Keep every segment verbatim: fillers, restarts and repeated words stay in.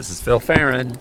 This is Phil Farron,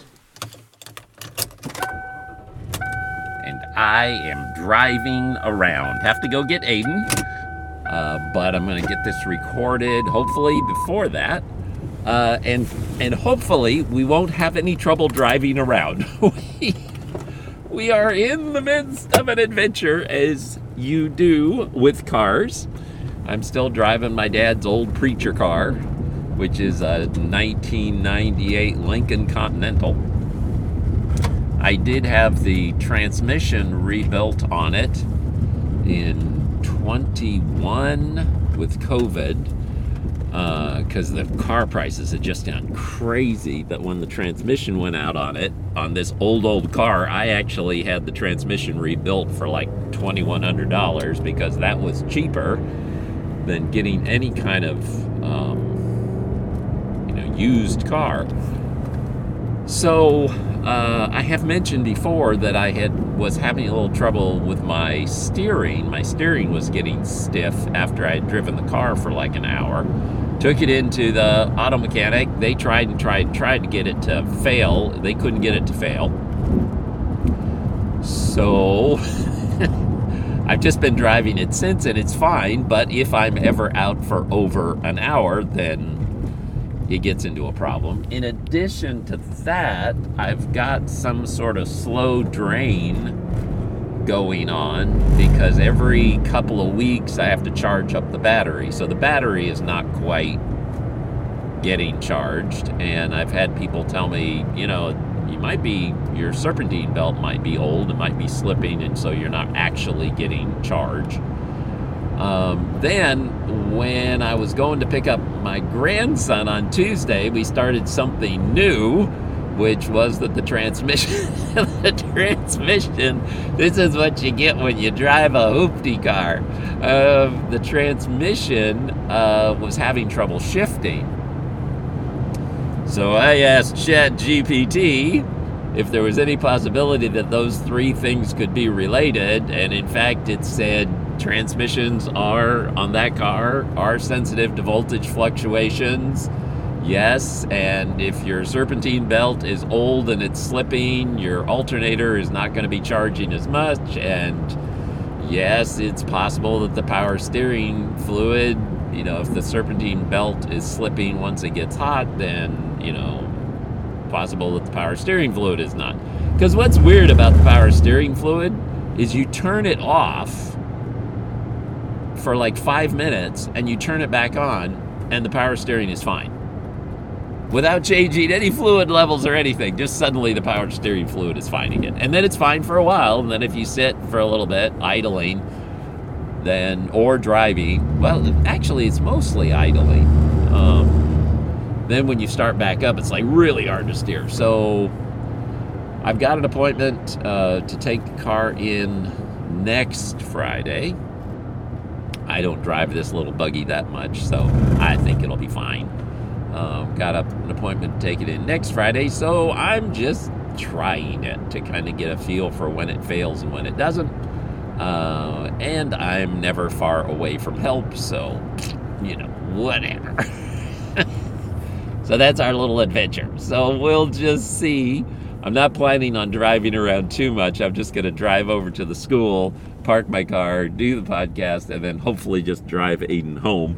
and I am driving around. Have to go get Aiden, uh, but I'm going to get this recorded hopefully before that, uh, and and hopefully we won't have any trouble driving around. we, we are in the midst of an adventure, as you do with cars. I'm still driving my dad's old preacher car, which is a nineteen ninety-eight Lincoln Continental. I did have the transmission rebuilt on it in twenty-one with COVID, because uh, the car prices had just gone crazy. But when the transmission went out on it, on this old, old car, I actually had the transmission rebuilt for like twenty-one hundred dollars, because that was cheaper than getting any kind of um, used car. So uh, I have mentioned before that I had was having a little trouble with my steering. My steering was getting stiff after I had driven the car for like an hour. Took it into the auto mechanic. They tried and tried and tried to get it to fail. They couldn't get it to fail. So I've just been driving it since, and it's fine. But if I'm ever out for over an hour, then it gets into a problem. In addition to that, I've got some sort of slow drain going on, because every couple of weeks I have to charge up the battery. So the battery is not quite getting charged, and I've had people tell me, you know, you might be, your serpentine belt might be old, it might be slipping, and so you're not actually getting charged. Um, then, when I was going to pick up my grandson on Tuesday, we started something new, which was that the transmission, the transmission, this is what you get when you drive a hoopty car. Uh, the transmission uh, was having trouble shifting. So I asked ChatGPT if there was any possibility that those three things could be related, and in fact it said transmissions are, on that car, are sensitive to voltage fluctuations. Yes, and if your serpentine belt is old and it's slipping, your alternator is not going to be charging as much. And yes, it's possible that the power steering fluid, you know, if the serpentine belt is slipping once it gets hot, then, you know, possible that the power steering fluid is not. Because what's weird about the power steering fluid is you turn it off for like five minutes and you turn it back on and the power steering is fine, without changing any fluid levels or anything. Just suddenly the power steering fluid is fine again, and then it's fine for a while, and then if you sit for a little bit idling, then, or driving, well, actually it's mostly idling, um, then when you start back up, it's like really hard to steer. So I've got an appointment uh, to take the car in next Friday. I don't drive this little buggy that much, so I think it'll be fine. Um, got up an appointment to take it in next Friday, so I'm just trying it to kind of get a feel for when it fails and when it doesn't. Uh, and I'm never far away from help, so, you know, whatever. So that's our little adventure. So we'll just see. I'm not planning on driving around too much. I'm just going to drive over to the school, park my car, do the podcast, and then hopefully just drive Aiden home.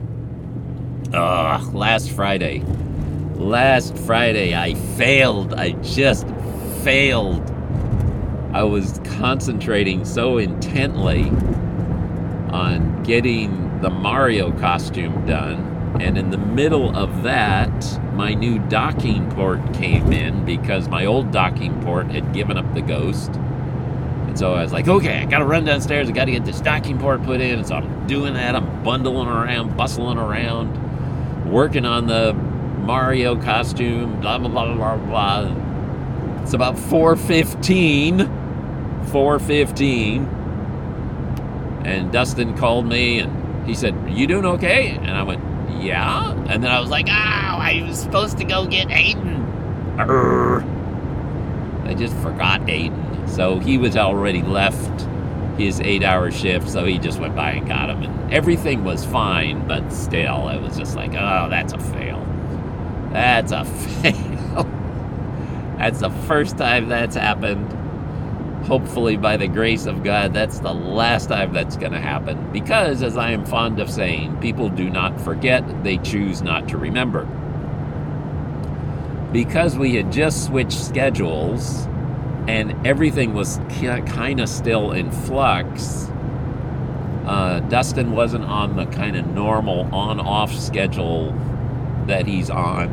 Ugh, last Friday. Last Friday, I failed. I just failed. I was concentrating so intently on getting the Mario costume done. And in the middle of that, my new docking port came in, because my old docking port had given up the ghost. And so I was like, okay, I gotta run downstairs, I gotta get this docking port put in. And so I'm doing that, I'm bundling around, bustling around, working on the Mario costume, blah, blah, blah, blah, blah. It's about four fifteen, four fifteen, and Dustin called me and he said, you doing okay? And I went, yeah. And then I was like, oh, I was supposed to go get Aiden. Arr. I just forgot Aiden. So he was already left his eight-hour shift, so he just went by and got him. And everything was fine, but still, it was just like, oh, that's a fail. That's a fail. That's the first time that's happened. Hopefully, by the grace of God, that's the last time that's going to happen. Because, as I am fond of saying, people do not forget, they choose not to remember. Because we had just switched schedules and everything was kind of still in flux, uh, Dustin wasn't on the kind of normal on-off schedule that he's on.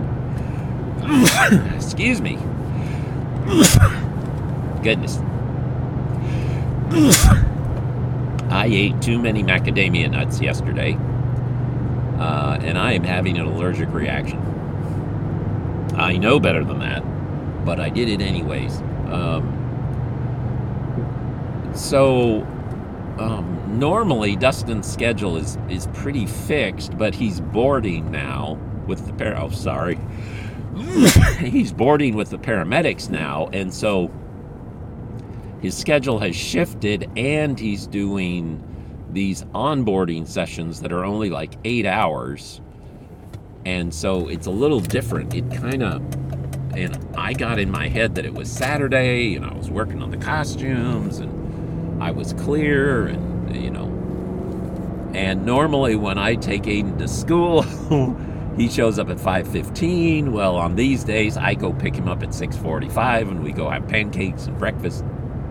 Excuse me. Goodness. I ate too many macadamia nuts yesterday, uh, and I am having an allergic reaction. I know better than that, but I did it anyways. Um, so, um, normally Dustin's schedule is, is pretty fixed, but he's boarding now with the par- oh, sorry. He's boarding with the paramedics now, and so his schedule has shifted, and he's doing these onboarding sessions that are only like eight hours. And so it's a little different. It kind of, and I got in my head that it was Saturday, and I was working on the costumes, and I was clear, and, you know. And normally when I take Aiden to school, he shows up at five fifteen. Well, on these days, I go pick him up at six forty-five, and we go have pancakes and breakfast.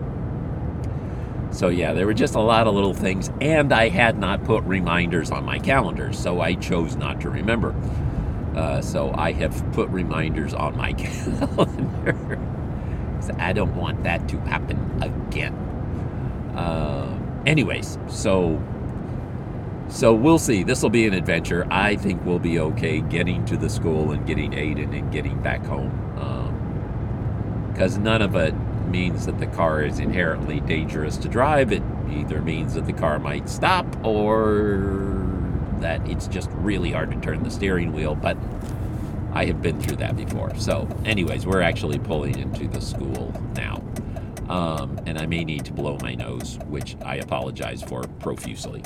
So yeah, there were just a lot of little things, and I had not put reminders on my calendar, so I chose not to remember. Uh, so I have put reminders on my calendar. So I don't want that to happen again. Uh, anyways, so so we'll see. This will be an adventure. I think we'll be okay getting to the school and getting Aiden and getting back home. Because um, none of it means that the car is inherently dangerous to drive. It either means that the car might stop or that it's just really hard to turn the steering wheel, but I have been through that before. So anyways, we're actually pulling into the school now. Um, and I may need to blow my nose, which I apologize for profusely.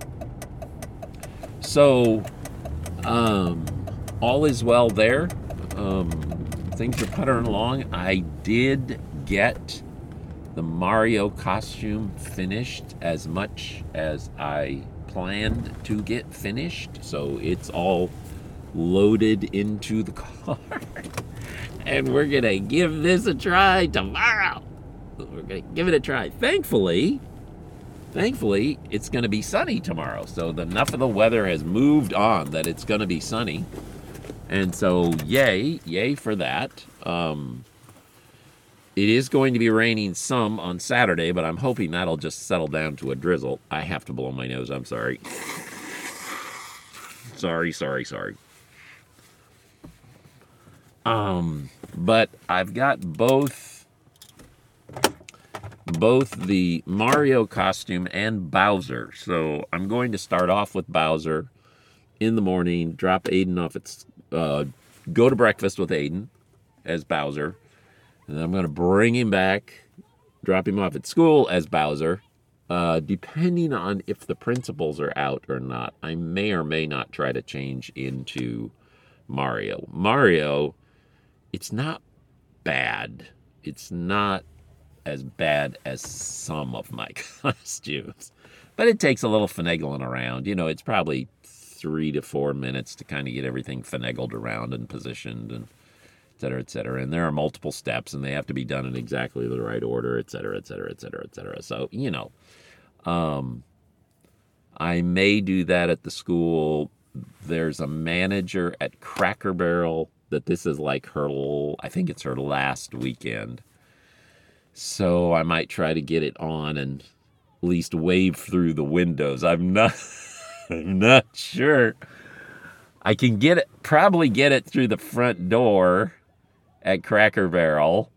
So, um, all is well there. Um, things are puttering along. I did get the Mario costume finished as much as I planned to get finished, so it's all loaded into the car and we're gonna give this a try tomorrow. We're gonna give it a try. Thankfully thankfully it's gonna be sunny tomorrow, so enough of the weather has moved on that it's gonna be sunny, and so yay yay for that. um It is going to be raining some on Saturday, but I'm hoping that'll just settle down to a drizzle. I have to blow my nose. I'm sorry. Sorry, sorry, sorry. Um, but I've got both, both the Mario costume and Bowser. So I'm going to start off with Bowser in the morning, drop Aiden off at, uh, go to breakfast with Aiden as Bowser. And I'm going to bring him back, drop him off at school as Bowser. Uh, depending on if the principals are out or not, I may or may not try to change into Mario. Mario, it's not bad. It's not as bad as some of my costumes. But it takes a little finagling around. You know, it's probably three to four minutes to kind of get everything finagled around and positioned and et cetera, et cetera. And there are multiple steps, and they have to be done in exactly the right order, et cetera, et cetera, et cetera, et cetera. So, you know, um, I may do that at the school. There's a manager at Cracker Barrel that this is like her, I think it's her last weekend. So I might try to get it on and at least wave through the windows. I'm not, I'm not sure. I can get it, probably get it through the front door at Cracker Barrel,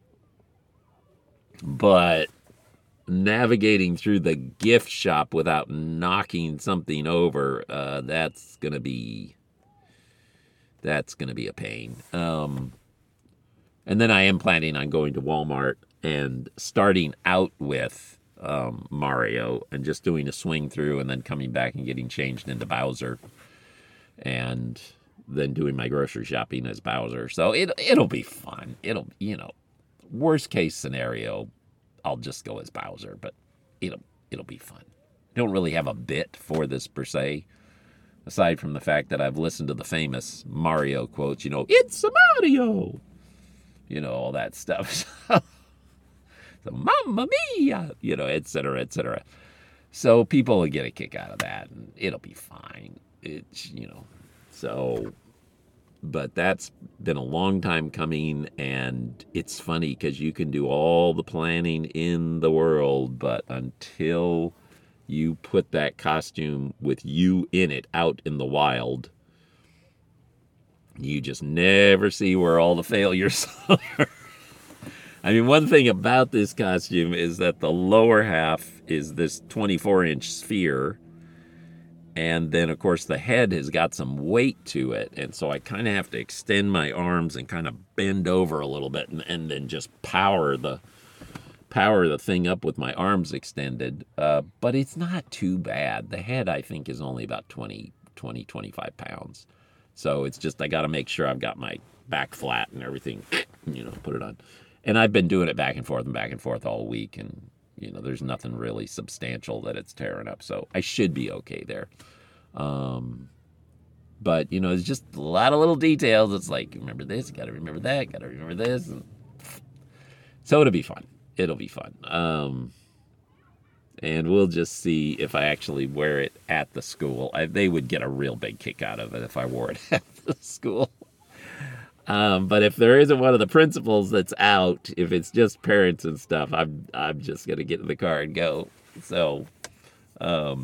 but navigating through the gift shop without knocking something over, uh, that's gonna be that's gonna be a pain. Um, and then I am planning on going to Walmart and starting out with um, Mario and just doing a swing through and then coming back and getting changed into Bowser. And than doing my grocery shopping as Bowser. So it it'll be fun. It'll, you know, worst case scenario, I'll just go as Bowser, but it'll it'll be fun. I don't really have a bit for this per se, aside from the fact that I've listened to the famous Mario quotes, you know, it's a Mario, you know, all that stuff. So, Mamma Mia, you know, et cetera, et cetera. So people will get a kick out of that, and it'll be fine. It's, you know, so, but that's been a long time coming, and it's funny because you can do all the planning in the world, but until you put that costume with you in it out in the wild, you just never see where all the failures are. I mean, one thing about this costume is that the lower half is this twenty-four inch sphere. And then, of course, the head has got some weight to it. And so I kind of have to extend my arms and kind of bend over a little bit and, and then just power the power the thing up with my arms extended. Uh, but it's not too bad. The head, I think, is only about twenty, twenty, twenty-five pounds. So it's just I got to make sure I've got my back flat and everything, you know, put it on. And I've been doing it back and forth and back and forth all week, and, you know, there's nothing really substantial that it's tearing up, so I should be okay there. Um, but, you know, it's just a lot of little details. It's like, remember this, got to remember that, got to remember this. And so it'll be fun. It'll be fun. Um, and we'll just see if I actually wear it at the school. I, they would get a real big kick out of it if I wore it at the school. Um, but if there isn't one of the principals that's out, if it's just parents and stuff, I'm I'm just gonna get in the car and go. So, um,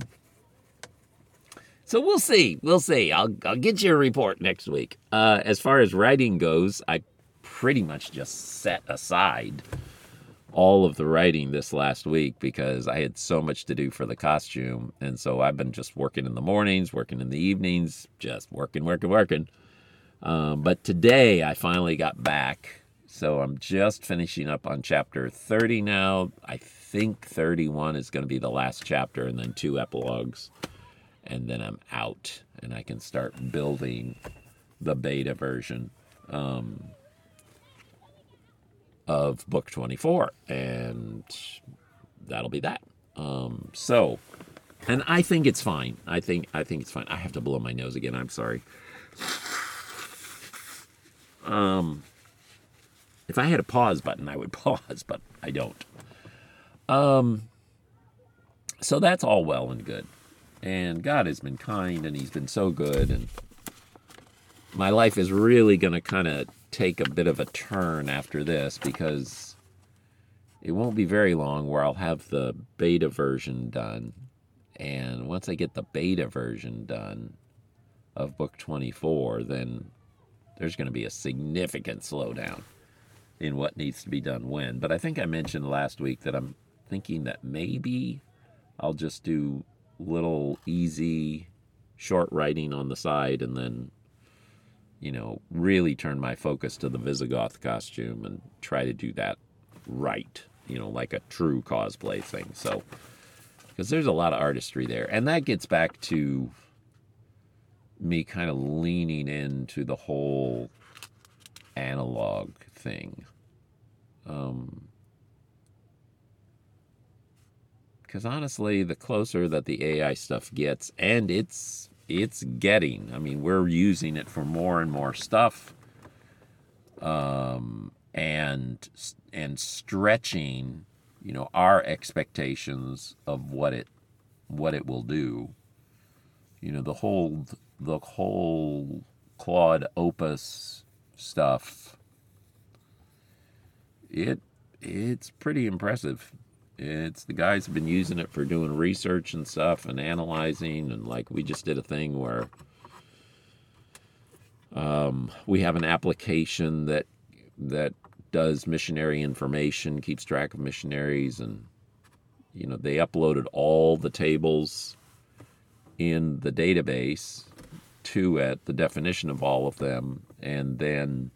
so we'll see. We'll see. I'll I'll get you a report next week. Uh, as far as writing goes, I pretty much just set aside all of the writing this last week because I had so much to do for the costume, and so I've been just working in the mornings, working in the evenings, just working, working, working. Um, but today I finally got back, so I'm just finishing up on chapter thirty now. I think thirty-one is going to be the last chapter, and then two epilogues, and then I'm out, and I can start building the beta version um, of book twenty-four, and that'll be that. Um, so, and I think it's fine. I think I think it's fine. I have to blow my nose again. I'm sorry. Um, if I had a pause button, I would pause, but I don't. Um, so that's all well and good. And God has been kind, and he's been so good, and my life is really going to kind of take a bit of a turn after this because it won't be very long where I'll have the beta version done. And once I get the beta version done of book twenty-four, then there's going to be a significant slowdown in what needs to be done when. But I think I mentioned last week that I'm thinking that maybe I'll just do little easy short writing on the side and then, you know, really turn my focus to the Visigoth costume and try to do that right, you know, like a true cosplay thing. So, because there's a lot of artistry there. And that gets back to me kind of leaning into the whole analog thing. Um, because honestly, the closer that the A I stuff gets, and it's it's getting, I mean, we're using it for more and more stuff, um, and and stretching, you know, our expectations of what it what it will do. You know, the whole the whole Claude Opus stuff, it it's pretty impressive. It's the guys have been using it for doing research and stuff and analyzing, and like we just did a thing where um, we have an application that that does missionary information, keeps track of missionaries, and you know they uploaded all the tables in the database to it, the definition of all of them, and then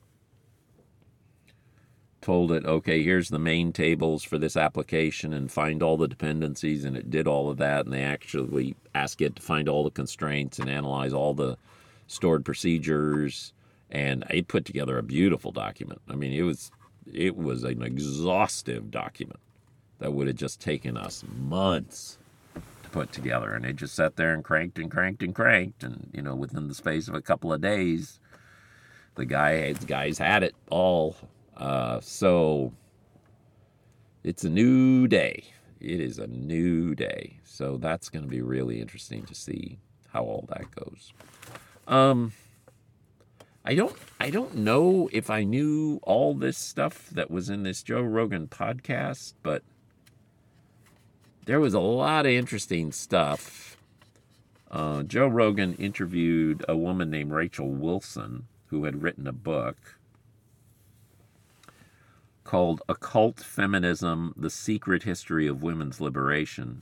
told it, okay, here's the main tables for this application and find all the dependencies, and it did all of that, and they actually asked it to find all the constraints and analyze all the stored procedures, and it put together a beautiful document. I mean, it was it was an exhaustive document that would have just taken us months to put together, and they just sat there and cranked and cranked and cranked, and you know, within the space of a couple of days, the guy the guys had it all. Uh, so it's a new day. It is a new day. So that's going to be really interesting to see how all that goes. Um, I don't I don't know if I knew all this stuff that was in this Joe Rogan podcast, but there was a lot of interesting stuff. Uh, Joe Rogan interviewed a woman named Rachel Wilson, who had written a book called Occult Feminism, The Secret History of Women's Liberation.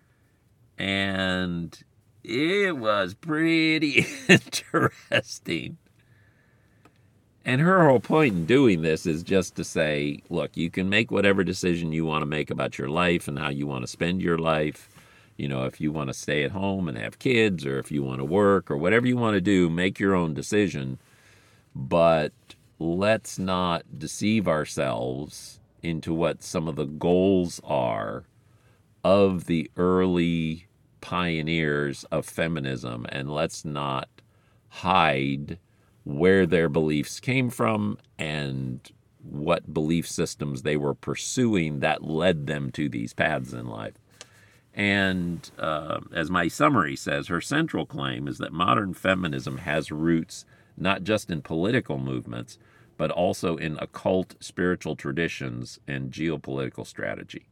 And it was pretty interesting. And her whole point in doing this is just to say, look, you can make whatever decision you want to make about your life and how you want to spend your life. You know, if you want to stay at home and have kids, or if you want to work, or whatever you want to do, make your own decision. But let's not deceive ourselves into what some of the goals are of the early pioneers of feminism, and let's not hide where their beliefs came from and what belief systems they were pursuing that led them to these paths in life. And uh, as my summary says, her central claim is that modern feminism has roots not just in political movements, but also in occult spiritual traditions and geopolitical strategy.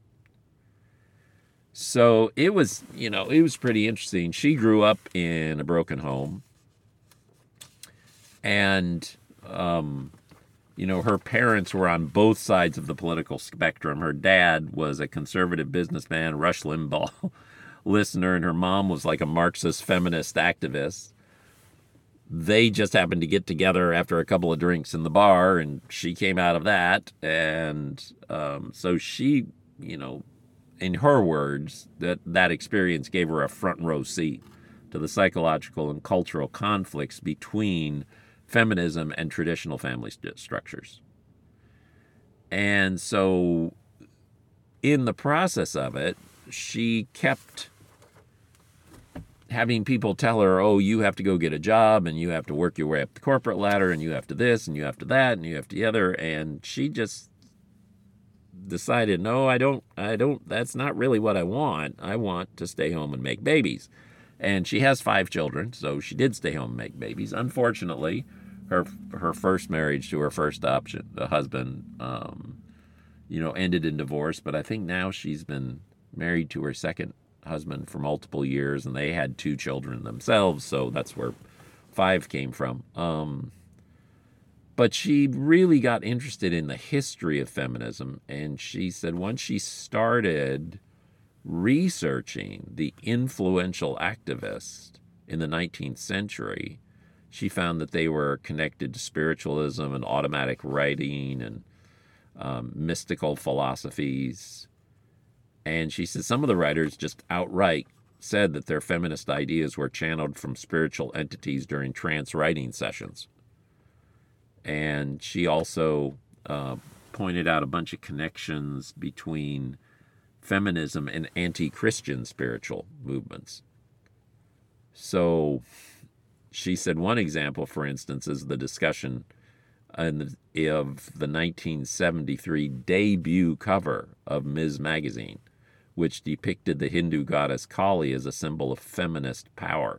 So it was, you know, it was pretty interesting. She grew up in a broken home. And, um, you know, her parents were on both sides of the political spectrum. Her dad was a conservative businessman, Rush Limbaugh listener, and her mom was like a Marxist feminist activist. They just happened to get together after a couple of drinks in the bar, and she came out of that. And um, so she, you know, in her words, that, that experience gave her a front row seat to the psychological and cultural conflicts between feminism and traditional family st- structures. And so in the process of it, she kept having people tell her, oh, you have to go get a job, and you have to work your way up the corporate ladder, and you have to this, and you have to that, and you have to the other. And she just decided, no, I don't, I don't, that's not really what I want. I want to stay home and make babies. And she has five children, so she did stay home and make babies. Unfortunately, her her first marriage to her first option, the husband, um, you know, ended in divorce. But I think now she's been married to her second husband for multiple years, and they had two children themselves, so that's where five came from. Um, but she really got interested in the history of feminism, and she said once she started researching the influential activists in the nineteenth century, she found that they were connected to spiritualism and automatic writing and um, mystical philosophies. And she said some of the writers just outright said that their feminist ideas were channeled from spiritual entities during trance writing sessions. And she also uh, pointed out a bunch of connections between feminism and anti-Christian spiritual movements. So she said one example, for instance, is the discussion in the, of the nineteen seventy-three debut cover of Ms. Magazine, which depicted the Hindu goddess Kali as a symbol of feminist power.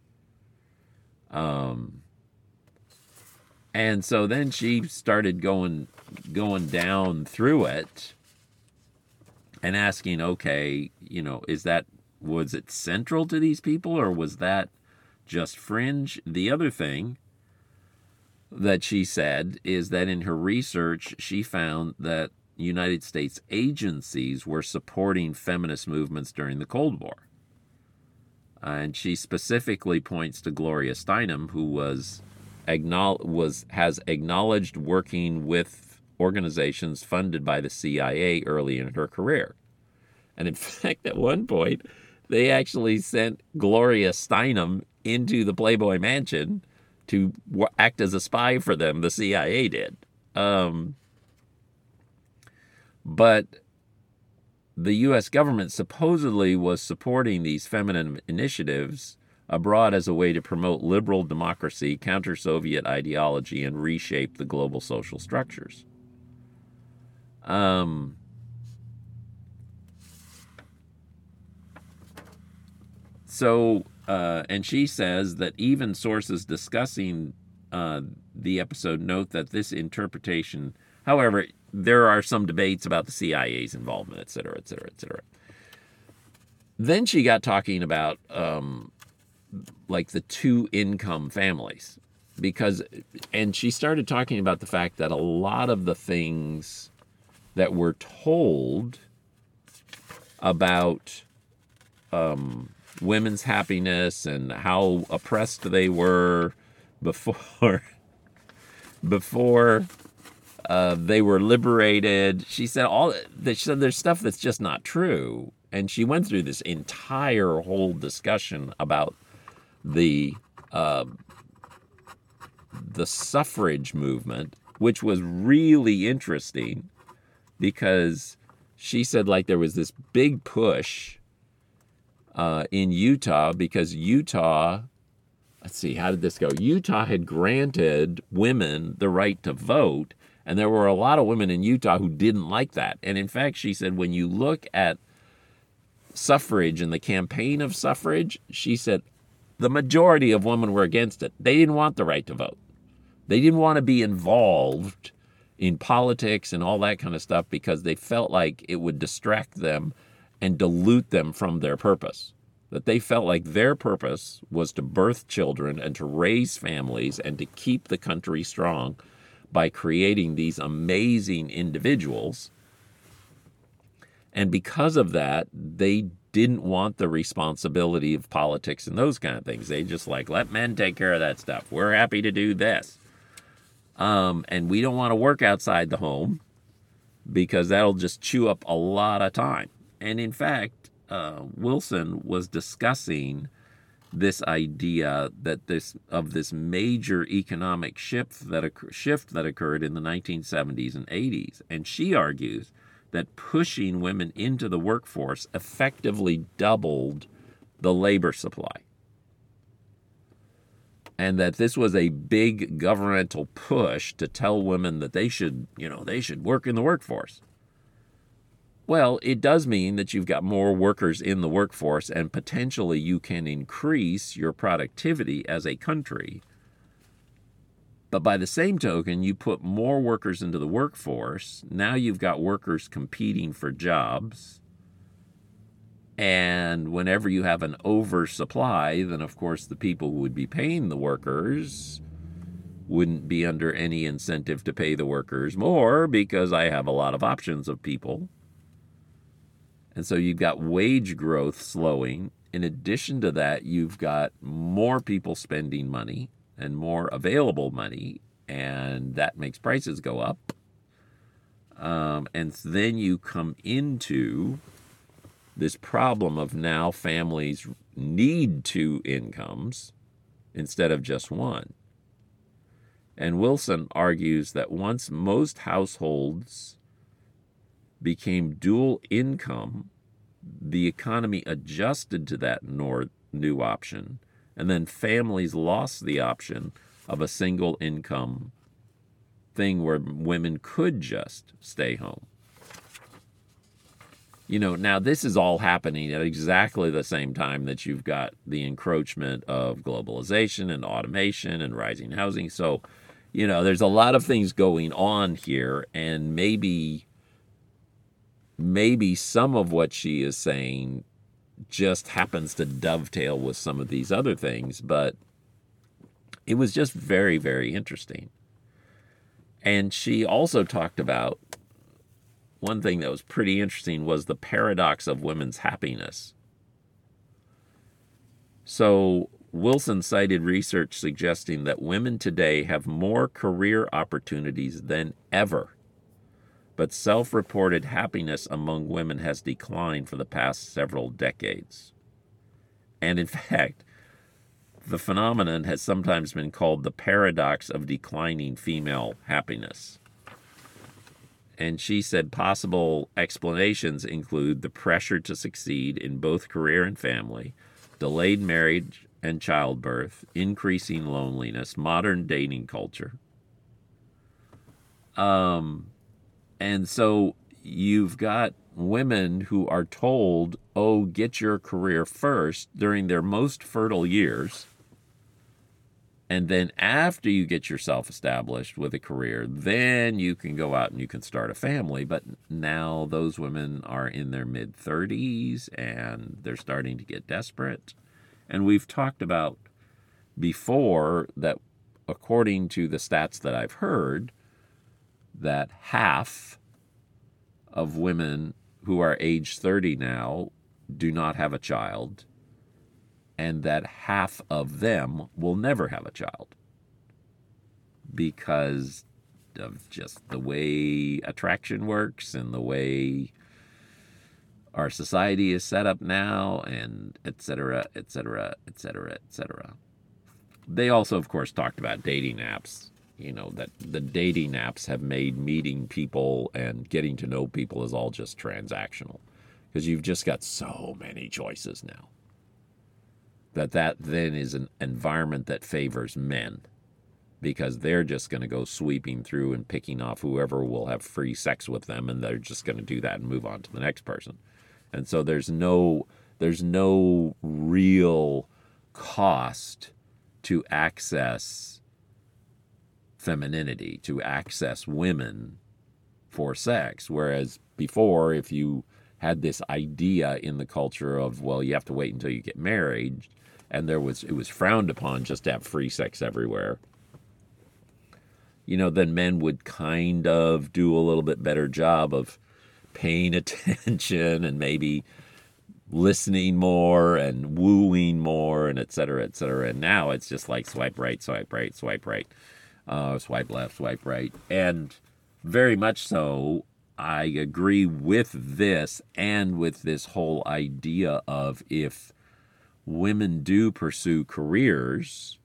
Um, and so then she started going going down through it and asking, okay, you know, is that, was it central to these people, or was that just fringe? The other thing that she said is that in her research, she found that United States agencies were supporting feminist movements during the Cold War. And she specifically points to Gloria Steinem, who was acknowledge, was has acknowledged working with organizations funded by the C I A early in her career. And in fact, at one point, they actually sent Gloria Steinem into the Playboy Mansion to w- act as a spy for them. The C I A did. Um, but the U S government supposedly was supporting these feminine initiatives abroad as a way to promote liberal democracy, counter Soviet ideology, and reshape the global social structures. Um, so, uh, and she says that even sources discussing uh, the episode note that this interpretation, however, there are some debates about the C I A's involvement, et cetera, et cetera, et cetera. Then she got talking about um, like the two income families, because, and she started talking about the fact that a lot of the things that we're told about um, women's happiness and how oppressed they were before before uh, they were liberated. She said all that. She said there's stuff that's just not true, and she went through this entire whole discussion about the uh, the suffrage movement, which was really interesting because she said like there was this big push uh, in Utah because Utah. Let's see, how did this go? Utah had granted women the right to vote, and there were a lot of women in Utah who didn't like that. And in fact, she said, when you look at suffrage and the campaign of suffrage, she said the majority of women were against it. They didn't want the right to vote. They didn't want to be involved in politics and all that kind of stuff because they felt like it would distract them and dilute them from their purpose. That they felt like their purpose was to birth children and to raise families and to keep the country strong by creating these amazing individuals. And because of that, they didn't want the responsibility of politics and those kind of things. They just like, let men take care of that stuff. We're happy to do this. Um, and we don't want to work outside the home because that'll just chew up a lot of time. And in fact, Uh, Wilson was discussing this idea that this of this major economic shift that shift that occurred in the nineteen seventies and eighties, and she argues that pushing women into the workforce effectively doubled the labor supply, and that this was a big governmental push to tell women that they should, you know, they should work in the workforce. Well, it does mean that you've got more workers in the workforce and potentially you can increase your productivity as a country. But by the same token, you put more workers into the workforce. Now you've got workers competing for jobs. And whenever you have an oversupply, then of course the people who would be paying the workers wouldn't be under any incentive to pay the workers more because I have a lot of options of people. And so you've got wage growth slowing. In addition to that, you've got more people spending money and more available money, and that makes prices go up. Um, and then you come into this problem of now families need two incomes instead of just one. And Wilson argues that once most households became dual income, the economy adjusted to that nor- new option, and then families lost the option of a single income thing where women could just stay home. You know, now this is all happening at exactly the same time that you've got the encroachment of globalization and automation and rising housing. So, you know, there's a lot of things going on here, and maybe maybe some of what she is saying just happens to dovetail with some of these other things, but it was just very, very interesting. And she also talked about one thing that was pretty interesting was the paradox of women's happiness. So Wilson cited research suggesting that women today have more career opportunities than ever, but self-reported happiness among women has declined for the past several decades. And in fact, the phenomenon has sometimes been called the paradox of declining female happiness. And she said possible explanations include the pressure to succeed in both career and family, delayed marriage and childbirth, increasing loneliness, modern dating culture. Um, and so you've got women who are told, oh, get your career first during their most fertile years. And then after you get yourself established with a career, then you can go out and you can start a family. But now those women are in their mid-thirties and they're starting to get desperate. And we've talked about before that, according to the stats that I've heard, that half of women who are age thirty now do not have a child, and that half of them will never have a child because of just the way attraction works and the way our society is set up now, and et cetera, et cetera, et cetera, et cetera. They also, of course, talked about dating apps. You know, that the dating apps have made meeting people and getting to know people is all just transactional because you've just got so many choices now. That that then is an environment that favors men because they're just going to go sweeping through and picking off whoever will have free sex with them, and they're just going to do that and move on to the next person. And so there's no there's no real cost to access femininity, to access women for sex. Whereas before, if you had this idea in the culture of, well, you have to wait until you get married, and there was it was frowned upon just to have free sex everywhere, you know, then men would kind of do a little bit better job of paying attention and maybe listening more and wooing more and et cetera, et cetera. And now it's just like swipe right, swipe right, swipe right. Uh, swipe left, swipe right. And very much so, I agree with this and with this whole idea of if women do pursue careers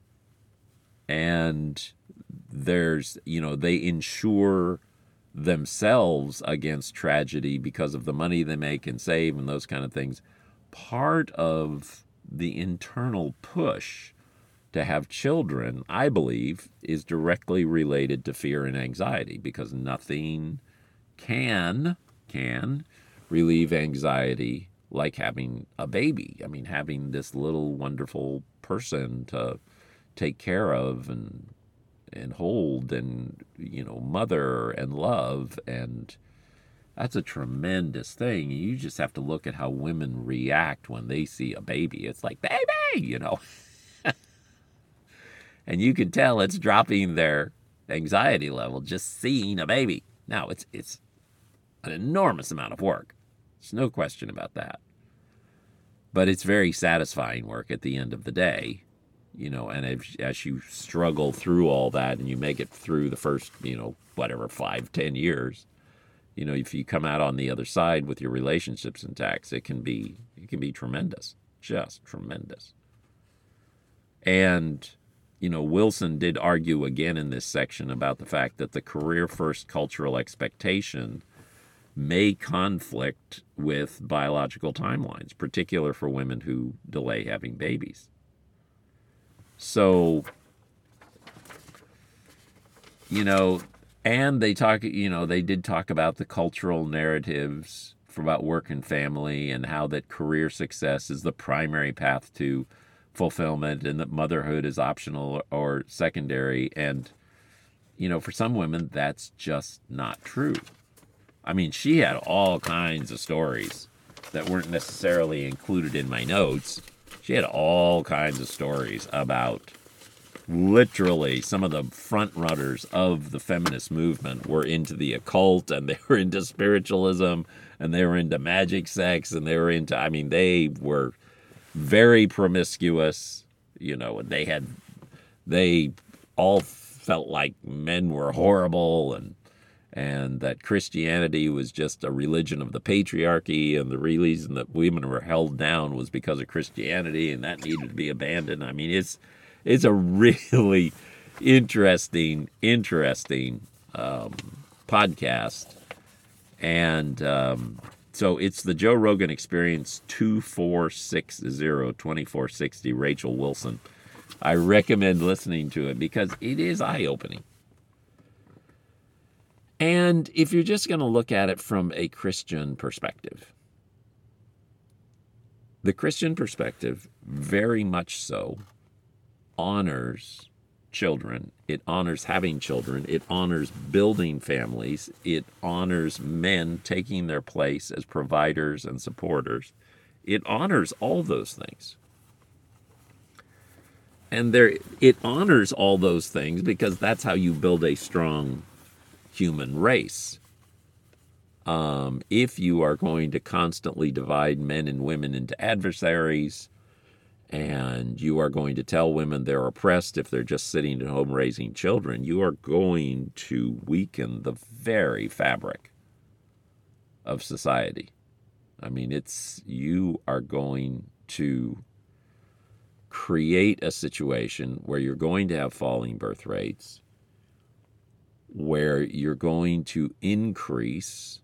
and there's, you know, they insure themselves against tragedy because of the money they make and save and those kind of things, part of the internal push to have children, I believe, is directly related to fear and anxiety because nothing can, can relieve anxiety like having a baby. I mean, having this little wonderful person to take care of and and hold and, you know, mother and love, and that's a tremendous thing. You just have to look at how women react when they see a baby. It's like, baby, you know. And you can tell it's dropping their anxiety level just seeing a baby. Now, it's it's an enormous amount of work. There's no question about that. But it's very satisfying work at the end of the day, you know, and as, as you struggle through all that and you make it through the first, you know, whatever, five, ten years, you know, if you come out on the other side with your relationships intact, it can be, it can be tremendous, just tremendous. And, you know, Wilson did argue again in this section about the fact that the career-first cultural expectation may conflict with biological timelines, particular for women who delay having babies. So, you know, and they talk, you know, they did talk about the cultural narratives for about work and family and how that career success is the primary path to fulfillment and that motherhood is optional or secondary. And, you know, for some women, that's just not true. I mean, she had all kinds of stories that weren't necessarily included in my notes. She had all kinds of stories about literally some of the front runners of the feminist movement were into the occult, and they were into spiritualism, and they were into magic sex, and they were into, I mean, they were very promiscuous, you know, and they had, they all felt like men were horrible, and and that Christianity was just a religion of the patriarchy, and the reason that women were held down was because of Christianity, and that needed to be abandoned. I mean, it's it's a really interesting, interesting um, podcast, and um, so it's the Joe Rogan Experience two four six zero, twenty-four sixty, Rachel Wilson. I recommend listening to it because it is eye-opening. And if you're just going to look at it from a Christian perspective, the Christian perspective very much so honors children. It honors having children. It honors building families. It honors men taking their place as providers and supporters. It honors all those things. And there, it honors all those things because that's how you build a strong human race. Um, if you are going to constantly divide men and women into adversaries, and you are going to tell women they're oppressed if they're just sitting at home raising children, you are going to weaken the very fabric of society. I mean, it's, you are going to create a situation where you're going to have falling birth rates, where you're going to increase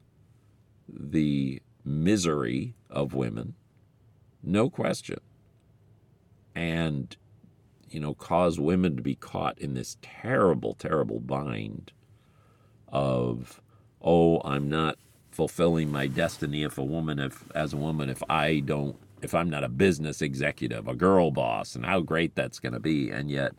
the misery of women, no question, and, you know, cause women to be caught in this terrible, terrible bind of, oh, I'm not fulfilling my destiny if a woman, if as a woman, if I don't, if I'm not a business executive, a girl boss, and how great that's going to be. And yet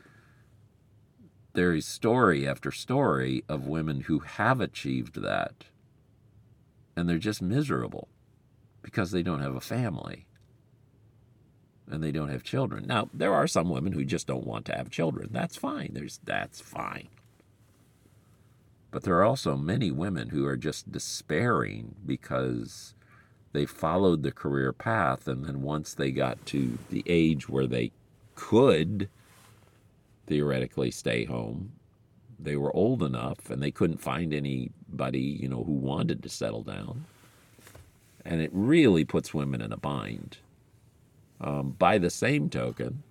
there is story after story of women who have achieved that, and they're just miserable because they don't have a family and they don't have children. Now, there are some women who just don't want to have children. That's fine. There's that's fine. But there are also many women who are just despairing because they followed the career path, and then once they got to the age where they could theoretically stay home, they were old enough and they couldn't find anybody, you know, who wanted to settle down. And it really puts women in a bind. Um, by the same token,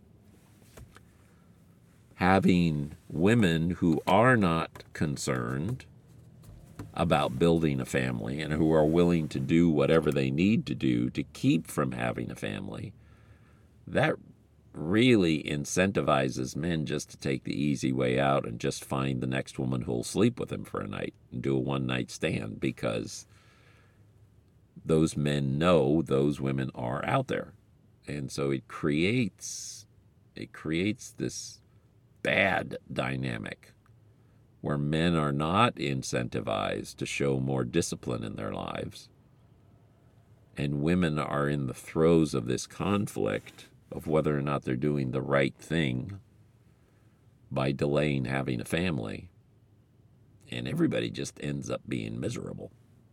having women who are not concerned about building a family and who are willing to do whatever they need to do to keep from having a family, that really incentivizes men just to take the easy way out and just find the next woman who'll sleep with him for a night and do a one-night stand, because those men know those women are out there. And so it creates it creates this bad dynamic where men are not incentivized to show more discipline in their lives, and women are in the throes of this conflict of whether or not they're doing the right thing by delaying having a family, and everybody just ends up being miserable.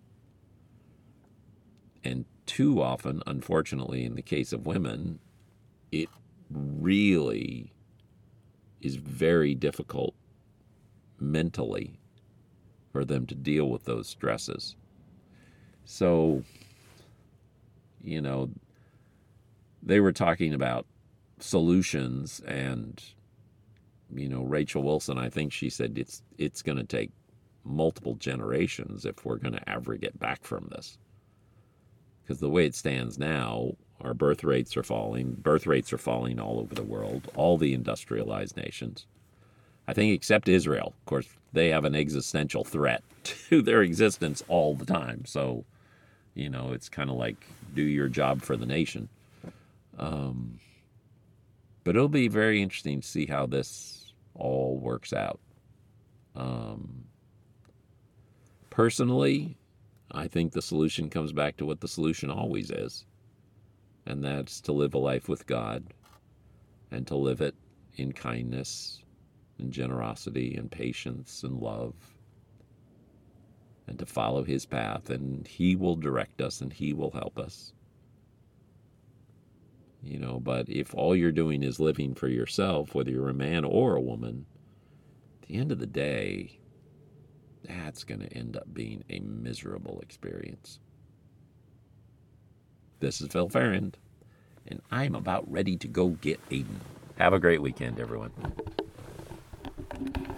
And too often, unfortunately, in the case of women, it really is very difficult mentally for them to deal with those stresses. So, you know, they were talking about solutions, and, you know, Rachel Wilson, I think she said it's it's going to take multiple generations if we're going to ever get back from this. Because the way it stands now, our birth rates are falling. Birth rates are falling all over the world, all the industrialized nations. I think except Israel. Of course, they have an existential threat to their existence all the time. So, you know, it's kind of like, do your job for the nation. Um, but it'll be very interesting to see how this all works out. Um, personally, I think the solution comes back to what the solution always is, and that's to live a life with God and to live it in kindness and generosity and patience and love, and to follow his path, and he will direct us and he will help us. You know, but if all you're doing is living for yourself, whether you're a man or a woman, at the end of the day, That's going to end up being a miserable experience. This is Phil Ferrand, and I'm about ready to go get Aiden. Have a great weekend, everyone.